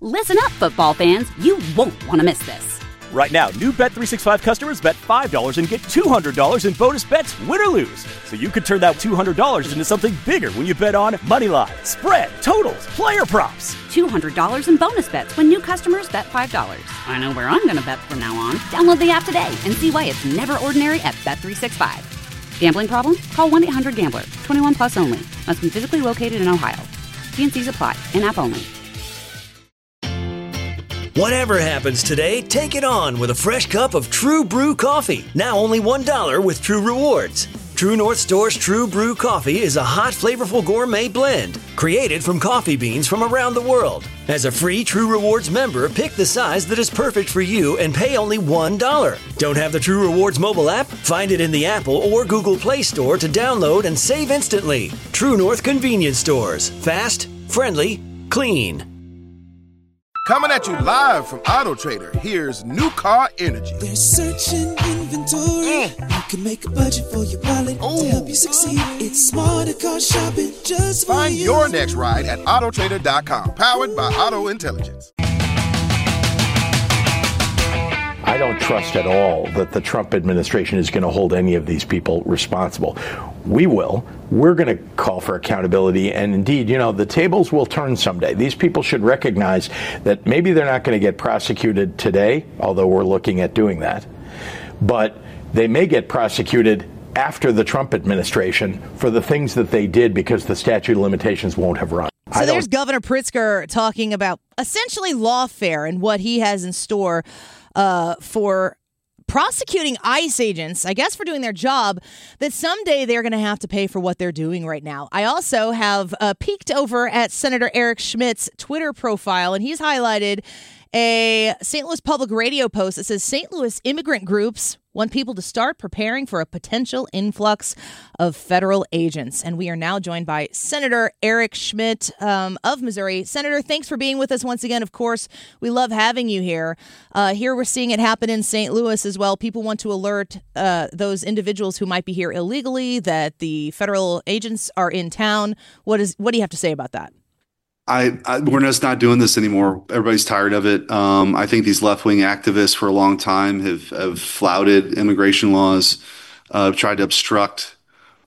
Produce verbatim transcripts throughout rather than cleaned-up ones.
Listen up, football fans. You won't want to miss this. Right now, new Bet three sixty-five customers bet five dollars and get two hundred dollars in bonus bets, win or lose. So you could turn that two hundred dollars into something bigger when you bet on money line, spread, totals, player props. two hundred dollars in bonus bets when new customers bet five dollars. I know where I'm going to bet from now on. Download the app today and see why it's never ordinary at Bet three sixty-five. Gambling problem? Call one eight hundred gambler. twenty-one plus only. Must be physically located in Ohio. T and C's apply. In-app only. Whatever happens today, take it on with a fresh cup of True Brew coffee. Now only one dollar with True Rewards. True North Store's True Brew coffee is a hot, flavorful gourmet blend created from coffee beans from around the world. As a free True Rewards member, pick the size that is perfect for you and pay only one dollar. Don't have the True Rewards mobile app? Find it in the Apple or Google Play Store to download and save instantly. True North Convenience Stores. Fast, friendly, clean. Coming at you live from Auto Trader, here's New Car Energy. They're searching inventory. Mm. You can make a budget for your wallet Ooh. To help you succeed. It's smarter car shopping just for Find you. your next ride at auto trader dot com. Powered by Auto Intelligence. I don't trust at all that the Trump administration is going to hold any of these people responsible. We will. We're going to call for accountability. And indeed, you know, the tables will turn someday. These people should recognize that maybe they're not going to get prosecuted today, although we're looking at doing that. But they may get prosecuted after the Trump administration for the things that they did because the statute of limitations won't have run. So there's Governor Pritzker talking about essentially lawfare and what he has in store uh, for prosecuting ICE agents, I guess for doing their job, that someday they're going to have to pay for what they're doing right now. I also have uh, peeked over at Senator Eric Schmidt's Twitter profile, and he's highlighted a Saint Louis Public Radio post that says Saint Louis immigrant groups want people to start preparing for a potential influx of federal agents. And we are now joined by Senator Eric Schmidt um, of Missouri. Senator, thanks for being with us once again. Of course, we love having you here. Uh, here we're seeing it happen in Saint Louis as well. People want to alert uh, those individuals who might be here illegally that the federal agents are in town. What is what do you have to say about that? I, I we're just not doing this anymore. Everybody's tired of it. Um, I think these left-wing activists for a long time have, have flouted immigration laws, uh, tried to obstruct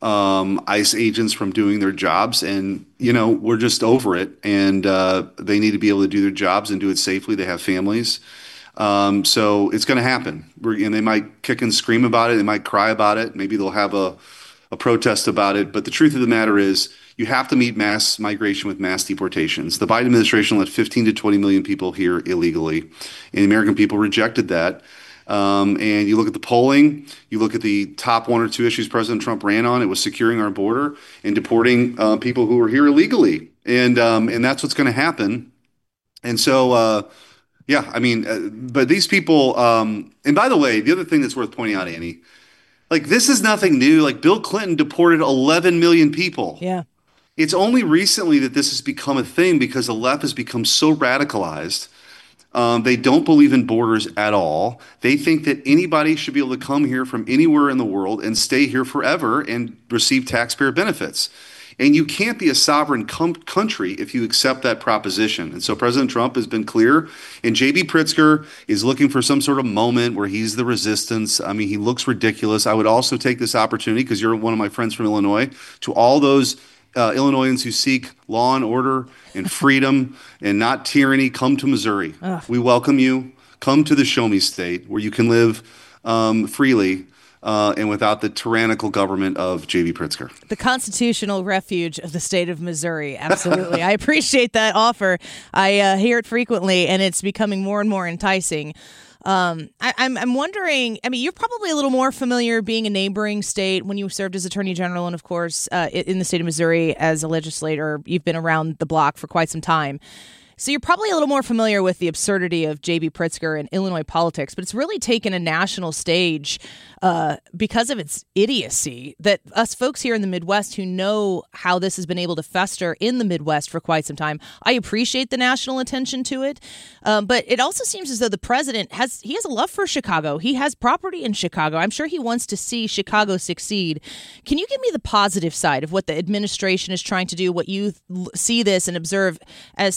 um, ICE agents from doing their jobs. And, you know, we're just over it. And uh, they need to be able to do their jobs and do it safely. They have families. Um, so it's going to happen. We're, and they might kick and scream about it. They might cry about it. Maybe they'll have a, a protest about it. But the truth of the matter is, you have to meet mass migration with mass deportations. The Biden administration let fifteen to twenty million people here illegally, and the American people rejected that. Um, and you look at the polling, you look at the top one or two issues President Trump ran on, it was securing our border and deporting uh, people who were here illegally. And um, and that's what's going to happen. And so, uh, yeah, I mean, uh, but these people, um, and by the way, the other thing that's worth pointing out, Annie, like this is nothing new. Like Bill Clinton deported eleven million people. Yeah. It's only recently that this has become a thing because the left has become so radicalized. Um, they don't believe in borders at all. They think that anybody should be able to come here from anywhere in the world and stay here forever and receive taxpayer benefits. And you can't be a sovereign com- country if you accept that proposition. And so President Trump has been clear, and J B Pritzker is looking for some sort of moment where he's the resistance. I mean, he looks ridiculous. I would also take this opportunity, because you're one of my friends from Illinois, to all those Uh, Illinoisans who seek law and order and freedom and not tyranny, come to Missouri. Ugh. We welcome you. Come to the Show Me State, where you can live um, freely uh, and without the tyrannical government of J B Pritzker. The constitutional refuge of the state of Missouri. Absolutely. I appreciate that offer. I uh, hear it frequently, and it's becoming more and more enticing. Um, I, I'm I'm wondering, I mean, you're probably a little more familiar being a neighboring state when you served as Attorney General and, of course, uh, in the state of Missouri as a legislator. You've been around the block for quite some time. So you're probably a little more familiar with the absurdity of J B Pritzker and Illinois politics, but it's really taken a national stage uh, because of its idiocy that us folks here in the Midwest who know how this has been able to fester in the Midwest for quite some time, I appreciate the national attention to it. Um, but it also seems as though the president has, he has a love for Chicago. He has property in Chicago. I'm sure he wants to see Chicago succeed. Can you give me the positive side of what the administration is trying to do, what you see this and observe as somebody who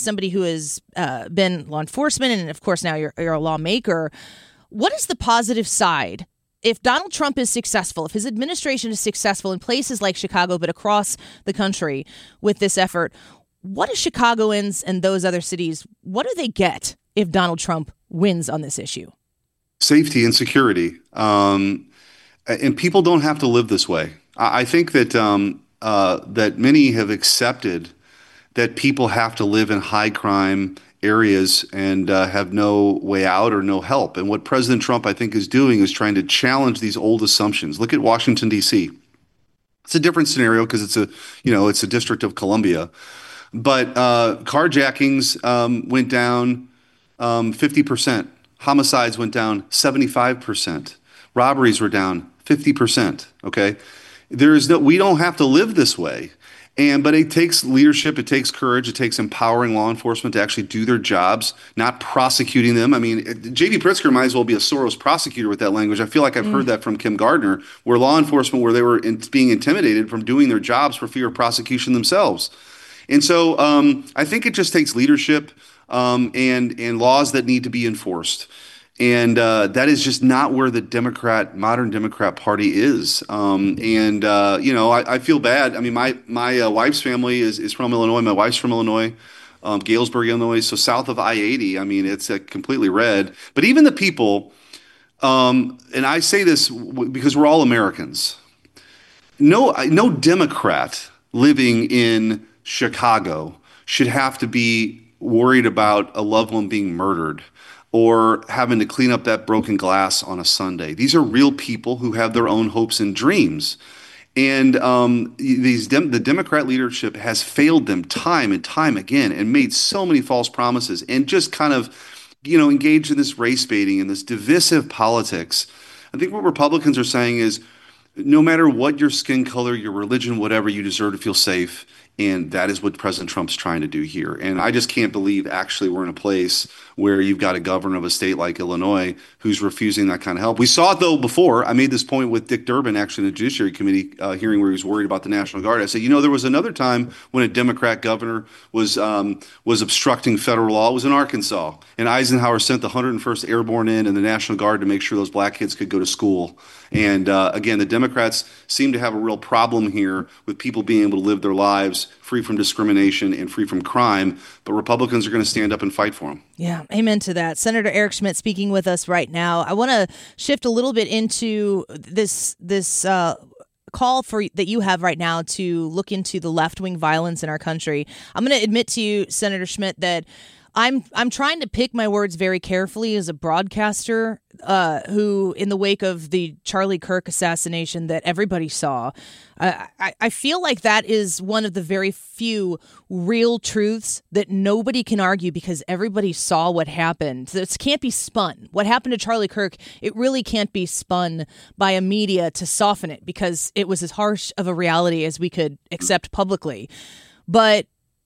has uh, been law enforcement, and of course now you're, you're a lawmaker. What is the positive side? If Donald Trump is successful, if his administration is successful in places like Chicago, but across the country with this effort, what do Chicagoans and those other cities, what do they get if Donald Trump wins on this issue? Safety and security. Um, and people don't have to live this way. I, I think that um, uh, that many have accepted that people have to live in high crime areas and uh, have no way out or no help. And what President Trump, I think, is doing is trying to challenge these old assumptions. Look at Washington, D C. It's a different scenario because it's a, you know, it's a District of Columbia. But uh, carjackings um, went down um, fifty percent. Homicides went down seventy-five percent. Robberies were down fifty percent. Okay, there is no. We don't have to live this way. And but it takes leadership, it takes courage, it takes empowering law enforcement to actually do their jobs, not prosecuting them. I mean, J D Pritzker might as well be a Soros prosecutor with that language. I feel like I've mm. heard that from Kim Gardner, where law enforcement, where they were in, being intimidated from doing their jobs for fear of prosecution themselves. And so um, I think it just takes leadership um, and and laws that need to be enforced. And uh, that is just not where the Democrat, modern Democrat Party is. Um, and, uh, you know, I, I feel bad. I mean, my my uh, wife's family is, is from Illinois. My wife's from Illinois, um, Galesburg, Illinois. So south of I eighty, I mean, it's uh, completely red. But even the people, um, and I say this w- because we're all Americans, no, no Democrat living in Chicago should have to be worried about a loved one being murdered or having to clean up that broken glass on a Sunday. These are real people who have their own hopes and dreams. And um, these dem- the Democrat leadership has failed them time and time again and made so many false promises and just kind of, you know, engaged in this race baiting and this divisive politics. I think what Republicans are saying is no matter what your skin color, your religion, whatever, you deserve to feel safe. And that is what President Trump's trying to do here. And I just can't believe actually we're in a place where you've got a governor of a state like Illinois who's refusing that kind of help. We saw it, though, before. I made this point with Dick Durbin, actually, in the Judiciary Committee uh, hearing where he was worried about the National Guard. I said, you know, there was another time when a Democrat governor was um, was obstructing federal law. It was in Arkansas. And Eisenhower sent the one hundred first Airborne in and the National Guard to make sure those black kids could go to school. And uh, again, the Democrats seem to have a real problem here with people being able to live their lives free from discrimination and free from crime. But Republicans are going to stand up and fight for them. Yeah, amen to that. Senator Eric Schmitt speaking with us right now. I want to shift a little bit into this this uh, call for that you have right now to look into the left-wing violence in our country. I'm going to admit to you, Senator Schmitt, that I'm I'm trying to pick my words very carefully as a broadcaster uh, who, in the wake of the Charlie Kirk assassination that everybody saw, uh, I, I feel like that is one of the very few real truths that nobody can argue because everybody saw what happened. This can't be spun. What happened to Charlie Kirk, it really can't be spun by a media to soften it because it was as harsh of a reality as we could accept publicly. But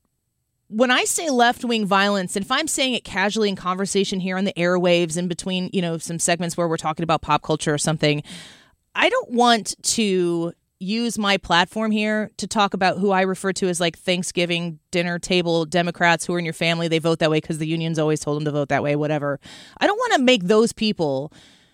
when I say left-wing violence, and if I'm saying it casually in conversation here on the airwaves in between, you know, some segments where we're talking about pop culture or something, I don't want to use my platform here to talk about who I refer to as like Thanksgiving dinner table Democrats who are in your family. They vote that way because the unions always told them to vote that way, whatever. I don't want to make those people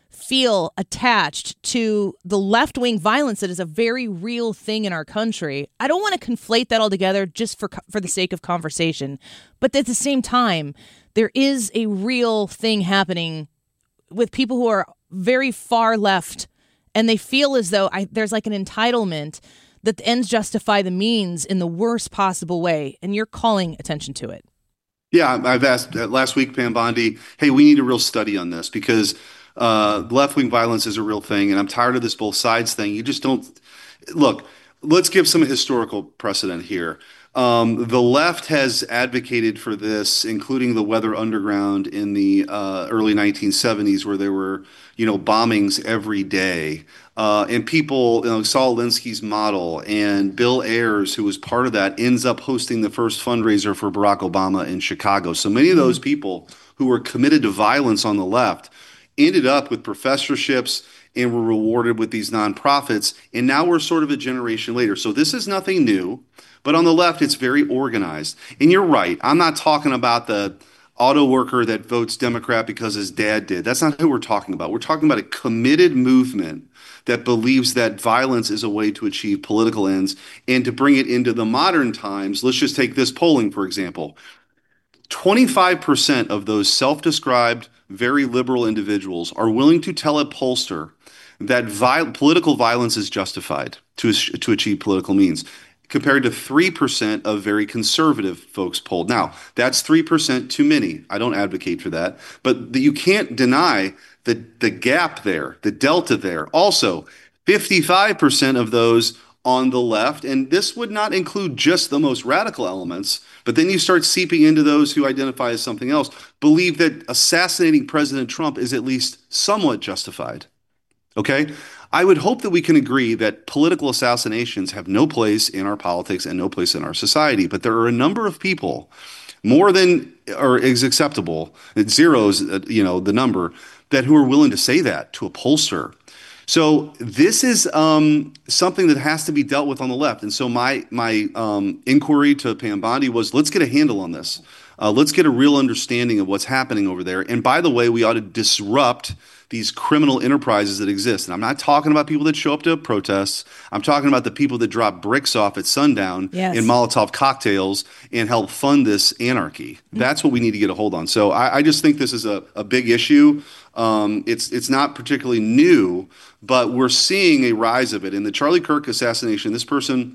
feel attached to the left-wing violence that is a very real thing in our country. I don't want to conflate that all together just for for the sake of conversation. But at the same time, there is a real thing happening with people who are very far left, and they feel as though I, there's like an entitlement that the ends justify the means in the worst possible way, and you're calling attention to it. Yeah, I've asked uh, last week, Pam Bondi, hey, we need a real study on this because Uh, left-wing violence is a real thing, and I'm tired of this both sides thing. You just don't look. Let's give some historical precedent here. Um, the left has advocated for this, including the Weather Underground in the uh, early nineteen seventies, where there were, you know, bombings every day. Uh, and people, you know, Saul Alinsky's model, and Bill Ayers, who was part of that, ends up hosting the first fundraiser for Barack Obama in Chicago. So many of those people who were committed to violence on the left ended up with professorships and were rewarded with these nonprofits. And now we're sort of a generation later. So this is nothing new, but on the left, it's very organized. And you're right. I'm not talking about the auto worker that votes Democrat because his dad did. That's not who we're talking about. We're talking about a committed movement that believes that violence is a way to achieve political ends. And to bring it into the modern times, let's just take this polling, for example. twenty-five percent of those self-described very liberal individuals are willing to tell a pollster that vi- political violence is justified to, to achieve political means, compared to three percent of very conservative folks polled. Now, that's three percent too many. I don't advocate for that. But the, you can't deny the, the gap there, the delta there. Also, fifty-five percent of those on the left, and this would not include just the most radical elements, but then you start seeping into those who identify as something else, believe that assassinating President Trump is at least somewhat justified. Okay? I would hope that we can agree that political assassinations have no place in our politics and no place in our society, but there are a number of people, more than or is acceptable, zeros, you know, the number, that who are willing to say that to a pollster. So this is um, something that has to be dealt with on the left. And so my my um, inquiry to Pam Bondi was, let's get a handle on this. Uh, let's get a real understanding of what's happening over there. And by the way, we ought to disrupt these criminal enterprises that exist. And I'm not talking about people that show up to protests. I'm talking about the people that drop bricks off at sundown yes. in Molotov cocktails and help fund this anarchy. Mm-hmm. That's what we need to get a hold on. So I, I just think this is a, a big issue. Um, it's it's not particularly new, but we're seeing a rise of it. In the Charlie Kirk assassination, this person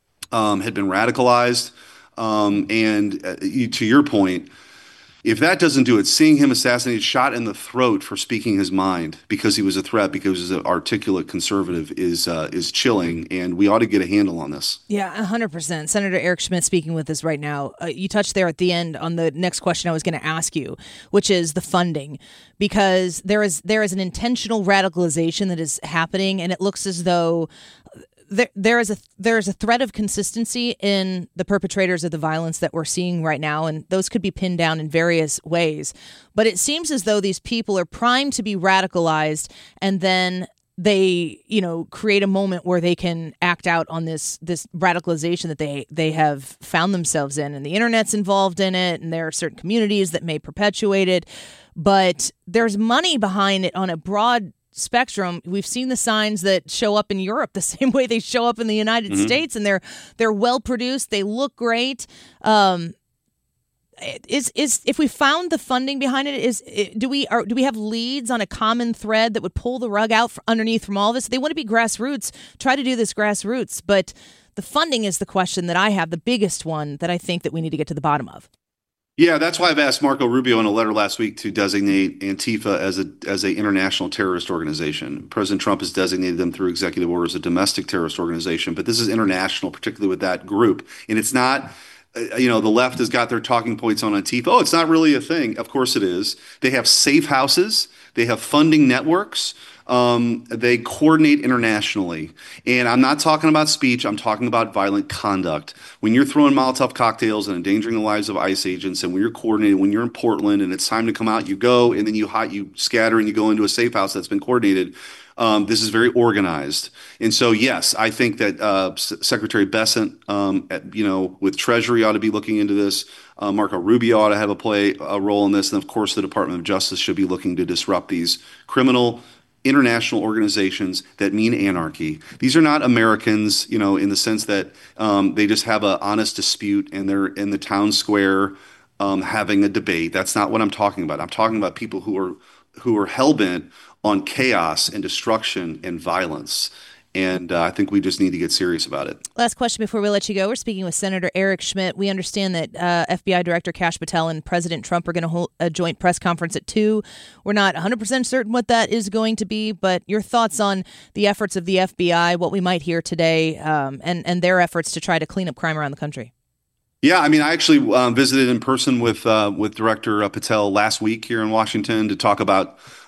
um, had been radicalized. Um, and uh, you, to your point, if that doesn't do it, seeing him assassinated, shot in the throat for speaking his mind because he was a threat, because he's an articulate conservative, is uh, is chilling, and we ought to get a handle on this. Yeah, one hundred percent. Senator Eric Schmitt speaking with us right now. Uh, you touched there at the end on the next question I was going to ask you, which is the funding, because there is there is an intentional radicalization that is happening, and it looks as though There, there is a there is a threat of consistency in the perpetrators of the violence that we're seeing right now, and those could be pinned down in various ways. But it seems as though these people are primed to be radicalized, and then they, you know, create a moment where they can act out on this this radicalization that they they have found themselves in, and the internet's involved in it, and there are certain communities that may perpetuate it. But there's money behind it on a broad spectrum. We've seen the signs that show up in Europe the same way they show up in the United mm-hmm. States, and they're they're well produced. They look great. Um, is is if we found the funding behind it, is do we are do we have leads on a common thread that would pull the rug out from underneath from all of this? They want to be grassroots. Try to do this grassroots, but the funding is the question that I have, the biggest one that I think that we need to get to the bottom of. Yeah, that's why I've asked Marco Rubio in a letter last week to designate Antifa as a as a international terrorist organization. President Trump has designated them through executive order as a domestic terrorist organization, but this is international, particularly with that group. And it's not, uh, you know, the left has got their talking points on Antifa. Oh, it's not really a thing. Of course it is. They have safe houses. They have funding networks. Um, they coordinate internationally. And I'm not talking about speech. I'm talking about violent conduct. When you're throwing Molotov cocktails and endangering the lives of ICE agents, and when you're coordinated, when you're in Portland and it's time to come out, you go, and then you hide, you scatter and you go into a safe house that's been coordinated. Um, this is very organized. And so, yes, I think that uh, S- Secretary Bessent, um, at, you know, with Treasury ought to be looking into this. Uh, Marco Rubio ought to have a play a role in this. And, of course, the Department of Justice should be looking to disrupt these criminal international organizations that mean anarchy. These are not Americans, you know, in the sense that um, they just have an honest dispute and they're in the town square um, having a debate. That's not what I'm talking about. I'm talking about people who are who are hell-bent on chaos and destruction and violence. And uh, I think we just need to get serious about it. Last question before we let you go. We're speaking with Senator Eric Schmitt. We understand that uh, F B I Director Kash Patel and President Trump are going to hold a joint press conference at two. We're not one hundred percent certain what that is going to be, but your thoughts on the efforts of the F B I, what we might hear today, um, and, and their efforts to try to clean up crime around the country. Yeah, I mean, I actually um, visited in person with uh, with Director uh, Patel last week here in Washington to talk about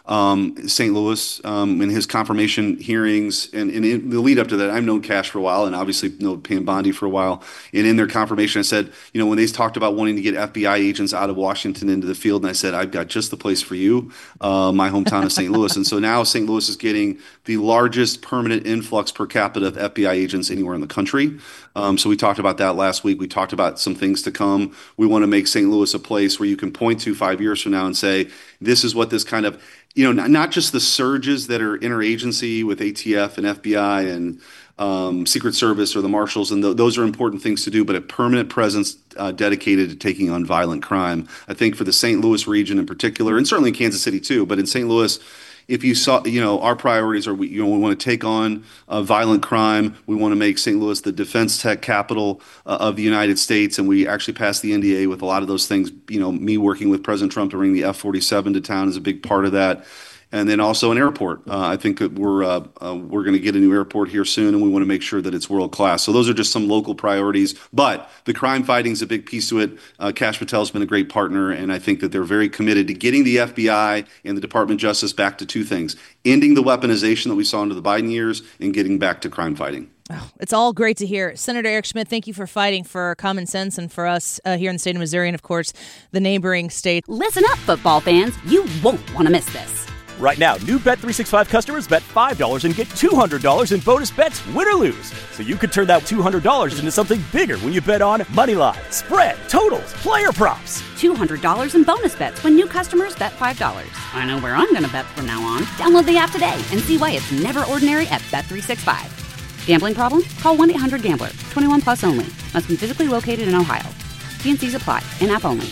um, Saint Louis um, in his confirmation hearings, and, and in the lead up to that, I've known Cash for a while, and obviously known Pam Bondi for a while. And in their confirmation, I said, you know, when they talked about wanting to get F B I agents out of Washington into the field, and I said, I've got just the place for you, uh, my hometown of Saint Louis. And so now Saint Louis is getting the largest permanent influx per capita of F B I agents anywhere in the country. Um, so we talked about that last week. We talked about some things to come. We want to make Saint Louis a place where you can point to five years from now and say, this is what this kind of, you know, not, not just the surges that are interagency with A T F and F B I and um, Secret Service or the Marshals, and th- those are important things to do, but a permanent presence uh, dedicated to taking on violent crime. I think for the Saint Louis region in particular, and certainly in Kansas City too, but in Saint Louis, if you saw, you know, our priorities are, we, you know, we want to take on uh, violent crime. We want to make Saint Louis the defense tech capital uh, of the United States. And we actually passed the N D A with a lot of those things. You know, me working with President Trump to bring the F forty-seven to town is a big part of that. And then also an airport. Uh, I think that we're uh, uh, we're going to get a new airport here soon, and we want to make sure that it's world class. So those are just some local priorities. But the crime fighting is a big piece to it. Uh, Kash Patel's been a great partner, and I think that they're very committed to getting the F B I and the Department of Justice back to two things: ending the weaponization that we saw under the Biden years, and getting back to crime fighting. Oh, it's all great to hear. Senator Eric Schmitt, thank you for fighting for common sense and for us uh, here in the state of Missouri and, of course, the neighboring state. Listen up, football fans. You won't want to miss this. Right now, new Bet three sixty-five customers bet five dollars and get two hundred dollars in bonus bets, win or lose. So you could turn that two hundred dollars into something bigger when you bet on money line, spread, totals, player props. two hundred dollars in bonus bets when new customers bet five dollars. I know where I'm going to bet from now on. Download the app today and see why it's never ordinary at Bet three sixty-five. Gambling problem? Call one eight hundred gambler. twenty-one plus only. Must be physically located in Ohio. T and C's apply. In-app only.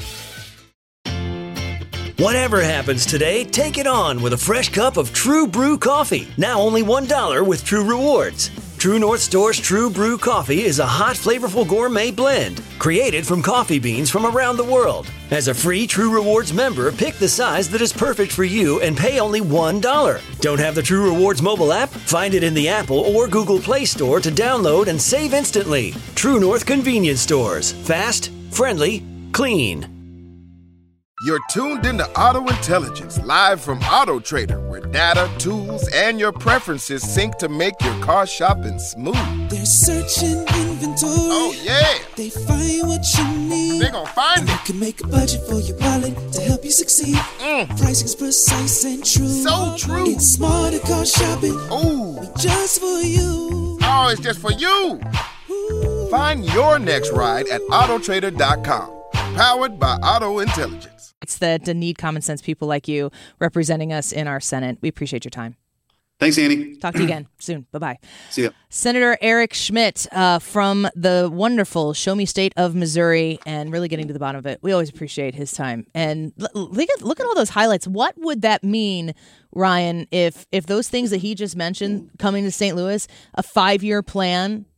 Whatever happens today, take it on with a fresh cup of True Brew coffee. Now only one dollar with True Rewards. True North Store's True Brew coffee is a hot, flavorful gourmet blend created from coffee beans from around the world. As a free True Rewards member, pick the size that is perfect for you and pay only one dollar. Don't have the True Rewards mobile app? Find it in the Apple or Google Play Store to download and save instantly. True North Convenience Stores. Fast, friendly, clean. You're tuned into Auto Intelligence, live from Auto Trader, where data, tools, and your preferences sync to make your car shopping smooth. They're searching inventory. Oh, yeah. They find what you need. They gon' find and it. You can make a budget for your wallet to help you succeed. Mm. Pricing's precise and true. So true. It's smarter car shopping. Ooh. Just for you. Oh, it's just for you. Ooh. Find your next ride at auto trader dot com. Powered by Auto Intelligence. It's that need common sense people like you representing us in our Senate. We appreciate your time. Thanks, Annie. Talk to you again soon. Bye-bye. See ya. Senator Eric Schmitt uh, from the wonderful Show Me State of Missouri, and really getting to the bottom of it. We always appreciate his time. And look at, look at all those highlights. What would that mean, Ryan, if if those things that he just mentioned, coming to Saint Louis, a five-year plan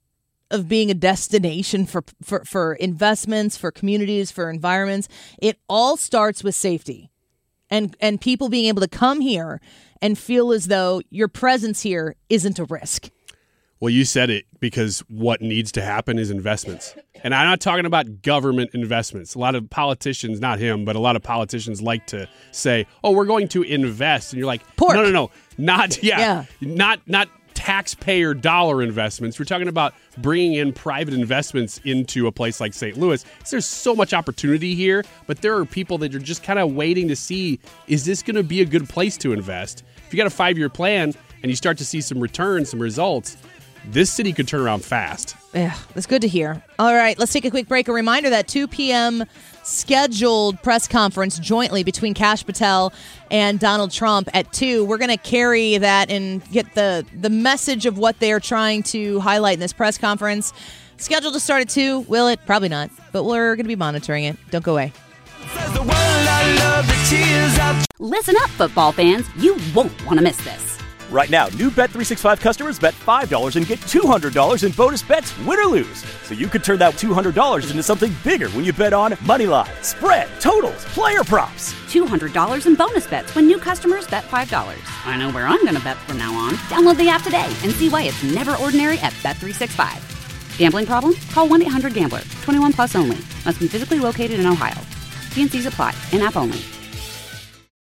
of being a destination for, for, for investments, for communities, for environments, it all starts with safety and, and people being able to come here and feel as though your presence here isn't a risk. Well, you said it, because what needs to happen is investments. And I'm not talking about government investments. A lot of politicians, not him, but a lot of politicians like to say, oh, we're going to invest. And you're like, Pork. no, no, no, not, yeah, yeah. not, not taxpayer dollar investments. We're talking about bringing in private investments into a place like Saint Louis. There's so much opportunity here, but there are people that are just kind of waiting to see, is this going to be a good place to invest? If you got a five-year plan and you start to see some returns, some results, this city could turn around fast. Yeah, that's good to hear. All right, let's take a quick break. A reminder that two p.m. scheduled press conference jointly between Kash Patel and Donald Trump at two. We're going to carry that and get the, the message of what they're trying to highlight in this press conference. Scheduled to start at two. Will it? Probably not. But we're going to be monitoring it. Don't go away. Listen up, football fans. You won't want to miss this. Right now, new Bet three sixty-five customers bet five dollars and get two hundred dollars in bonus bets, win or lose. So you could turn that two hundred dollars into something bigger when you bet on money line, spread, totals, player props. two hundred dollars in bonus bets when new customers bet five dollars. I know where I'm going to bet from now on. Download the app today and see why it's never ordinary at Bet three sixty-five. Gambling problem? Call one eight hundred gambler. twenty-one plus only. Must be physically located in Ohio. T and C's apply. In-app only.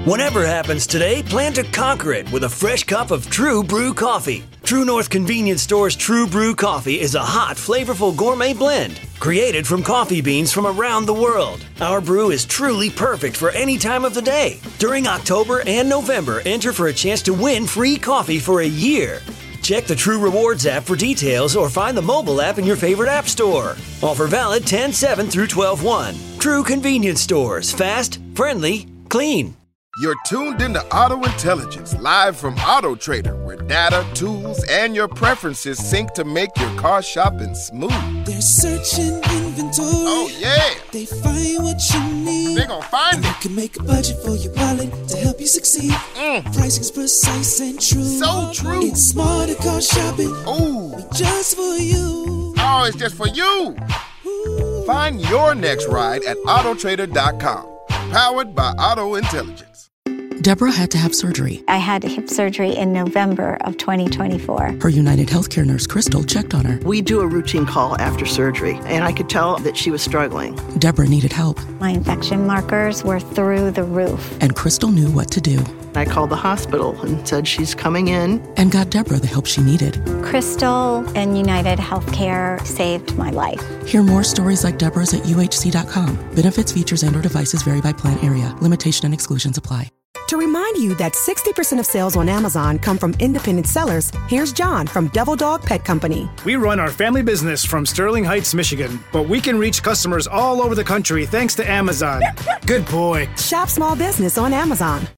Whatever happens today, plan to conquer it with a fresh cup of True Brew coffee. True North Convenience Store's True Brew coffee is a hot, flavorful gourmet blend created from coffee beans from around the world. Our brew is truly perfect for any time of the day. During October and November, enter for a chance to win free coffee for a year. Check the True Rewards app for details or find the mobile app in your favorite app store. Offer valid ten seven through twelve one. True Convenience Stores. Fast, friendly, clean. You're tuned into Auto Intelligence, live from Auto Trader, where data, tools, and your preferences sync to make your car shopping smooth. They're searching inventory. Oh, yeah. They find what you need. They gon' find and it. You can make a budget for your wallet to help you succeed. Mm. Pricing's precise and true. So true. It's smarter car shopping. Ooh. Just for you. Oh, it's just for you. Ooh. Find your next ride at auto trader dot com. Powered by Auto Intelligence. Deborah had to have surgery. I had hip surgery in November of twenty twenty-four. Her United Healthcare nurse, Crystal, checked on her. We do a routine call after surgery, and I could tell that she was struggling. Deborah needed help. My infection markers were through the roof. And Crystal knew what to do. I called the hospital and said she's coming in. And got Deborah the help she needed. Crystal and United Healthcare saved my life. Hear more stories like Deborah's at U H C dot com. Benefits, features, and or devices vary by plan area. Limitation and exclusions apply. To remind you that sixty percent of sales on Amazon come from independent sellers, here's John from Devil Dog Pet Company. We run our family business from Sterling Heights, Michigan, but we can reach customers all over the country thanks to Amazon. Good boy. Shop small business on Amazon.